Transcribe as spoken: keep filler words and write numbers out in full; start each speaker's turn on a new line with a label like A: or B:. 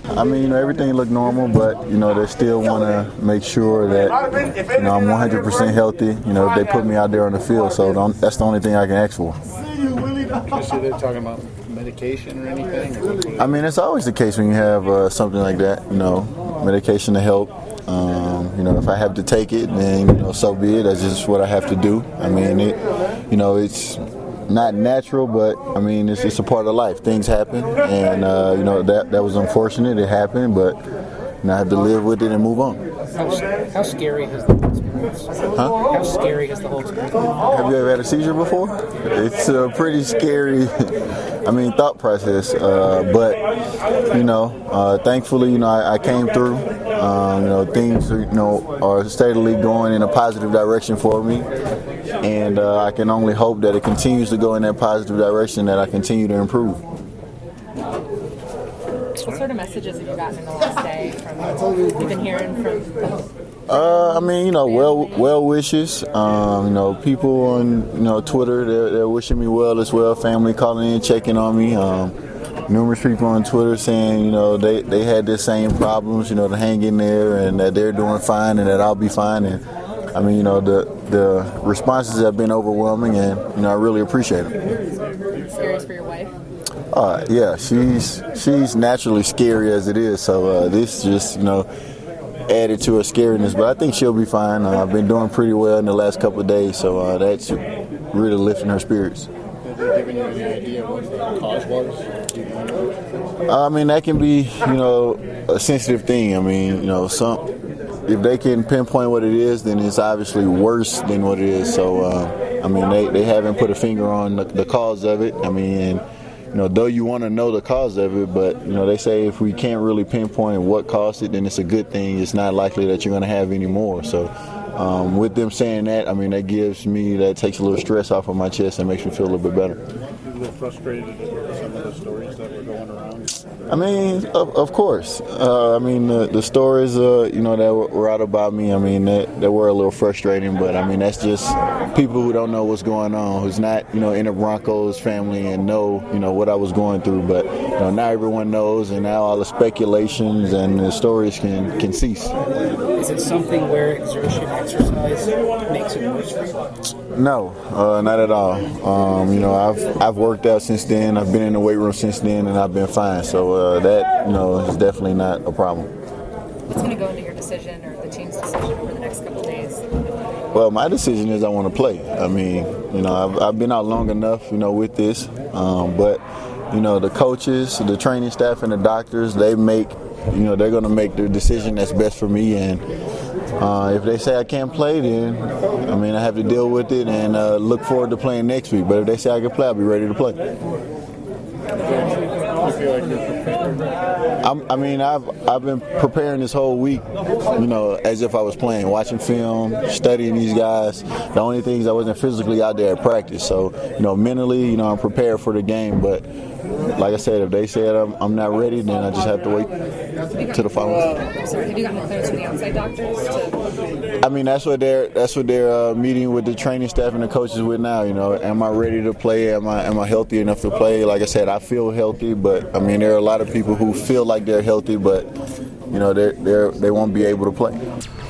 A: I mean, you know, everything looked normal, but, you know, they still want to make sure that, you know, I'm one hundred percent healthy, you know, if they put me out there on the field. So that's the only thing I can ask for.
B: You see they're talking about medication or anything?
A: I mean, it's always the case when you have uh, something like that, you know, medication to help. Um, you know, if I have to take it, then, you know, so be it. That's just what I have to do. I mean, it, you know, it's not natural, but, I mean, it's just a part of life. Things happen, and, uh, you know, that that was unfortunate. It happened, but, you know, I have to live with it and move on.
C: How, how scary has the whole experience?
A: Huh?
C: How scary has the whole experience?
A: Have you ever had a seizure before? It's a pretty scary, I mean, thought process. Uh, but, you know, uh, thankfully, you know, I, I came through. Um, you know, things, you know, are steadily going in a positive direction for me. And uh, I can only hope that it continues to go in that positive direction, that I continue to improve.
D: What sort of messages have you gotten in the last day from you've been hearing from?
A: Uh, I mean, you know, well, well wishes. Um, you know, people on you know Twitter, they're, they're wishing me well as well. Family calling in, checking on me. Um, numerous people on Twitter saying, you know, they, they had the same problems, you know, to hang in there, and that they're doing fine, and that I'll be fine. And I mean, you know, the the responses have been overwhelming, and you know, I really appreciate it.
D: Scary for your wife?
A: Uh, yeah, she's she's naturally scary as it is, so uh, this just, you know, added to her scariness. But I think she'll be fine. Uh, I've been doing pretty well in the last couple of days, so uh, that's really lifting her spirits.
B: Have they given you any idea what the cause was?
A: I mean, that can be, you know, a sensitive thing. I mean, you know, some if they can pinpoint what it is, then it's obviously worse than what it is. So, uh, I mean, they, they haven't put a finger on the, the cause of it. I mean, you know, though you want to know the cause of it, but, you know, they say if we can't really pinpoint what caused it, then it's a good thing. It's not likely that you're going to have any more. So um, with them saying that, I mean, that gives me, that takes a little stress off of my chest and makes me feel a little bit better.
B: A little frustrated with some of the stories that were going around?
A: I mean, of, of course. Uh, I mean, the, the stories, uh, you know, that were out about me, I mean, that, that were a little frustrating, but, I mean, that's just people who don't know what's going on, who's not, you know, in the Broncos family and know, you know, what I was going through. But, you know, now everyone knows, and now all the speculations and the stories can, can cease.
C: Is it something where exertion, exercise makes it worse for you?
A: No, uh, not at all. Um, you know, I've I've worked out since then. I've been in the weight room since then, and I've been fine. So uh, that, you know, is definitely not a problem.
D: What's going to go into your decision or the team's decision over the next couple of days?
A: Well, my decision is I want to play. I mean, you know, I've, I've been out long enough, you know, with this. Um, but, you know, the coaches, the training staff, and the doctors, they make, you know, they're going to make the decision that's best for me. And uh, if they say I can't play, then, I mean, I have to deal with it and uh, look forward to playing next week. But if they say I can play, I'll be ready to play.
B: I feel like you're prepared.
A: I'm, I mean, I've I've been preparing this whole week, you know, as if I was playing, watching film, studying these guys. The only thing is I wasn't physically out there at practice. So, you know, mentally, you know, I'm prepared for the game. But like I said, if they said I'm, I'm not ready, then I just have to wait to the final.
D: I'm sorry, have you gotten clearance from the outside doctors to?
A: I mean, that's what they're that's what they're uh, meeting with the training staff and the coaches with now. You know, am I ready to play? Am I am I healthy enough to play? Like I said, I feel healthy, but I mean, there are a lot of people who feel like they're healthy, but you know, they they they won't be able to play.